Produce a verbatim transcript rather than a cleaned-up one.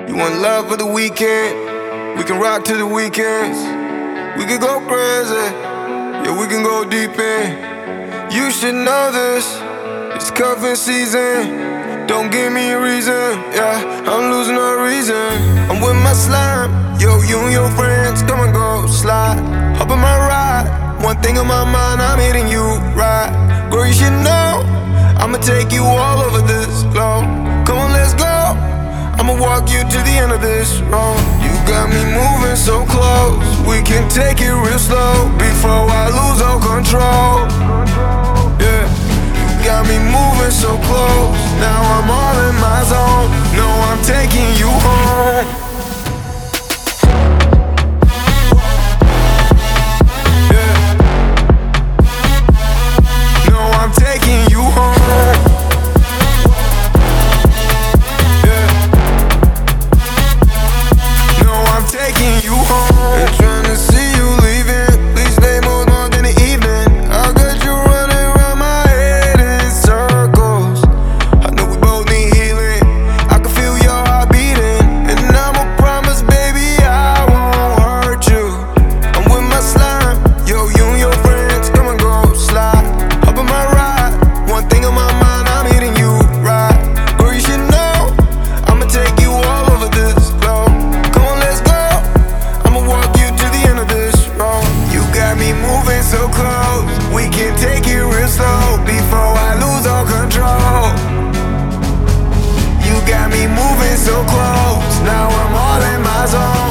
You want love for the weekend? We can rock to the weekends. We can go crazy, yeah, we can go deep in. You should know this, it's cuffing season. Don't give me a reason, yeah, I'm losing no reason. I'm with my slime, yo, you and your friends, come and go slide. Hop on my ride, one thing on my mind, I'm hitting you right. Girl, you should know, I'ma take you all over this globe. Come on, let's go, I'ma walk you to the end of this road. You got me moving so close, we can take it real slow before I lose all control. Yeah, you got me moving so close, now I'm all in my zone. No, I'm taking you home. So close, we can take it real slow before I lose all control. You got me moving so close, now I'm all in my zone.